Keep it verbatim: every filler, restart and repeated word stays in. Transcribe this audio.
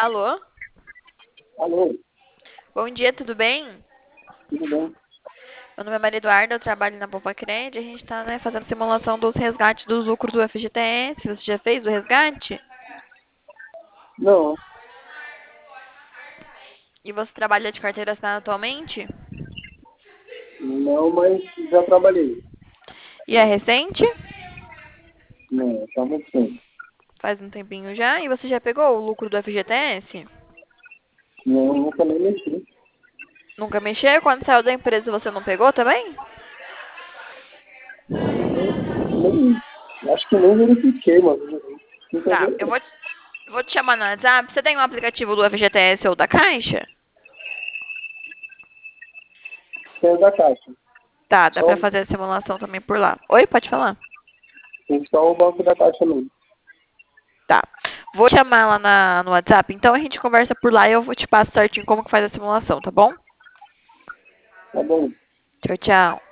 Alô? Alô, Bom dia, tudo bem? tudo bem? Meu nome é Maria Eduarda, eu trabalho na Poupa Cred. A gente está, né, fazendo simulação dos resgates dos lucros do F G T S. Você já fez o resgate? Não, E você trabalha de carteira assinada atualmente? não, mas já trabalhei. E é recente? Não, tá muito tempo. Faz um tempinho já. E você já pegou o lucro do F G T S? Não, nunca nem mexi. Nunca mexeu? Quando saiu da empresa você não pegou também? Nem, nem, acho que nem verifiquei, mas não Tá, peguei. eu vou, te- eu vou te chamar no WhatsApp. Você tem um aplicativo do F G T S ou da Caixa? Tem da caixa. Tá, dá Só, pra fazer a simulação também por lá. Oi, pode falar. tem só o banco da caixa mesmo. Tá. Vou te chamar lá na, no WhatsApp, então a gente conversa por lá e eu vou te passar certinho como que faz a simulação, tá bom? Tá bom. Tchau, tchau.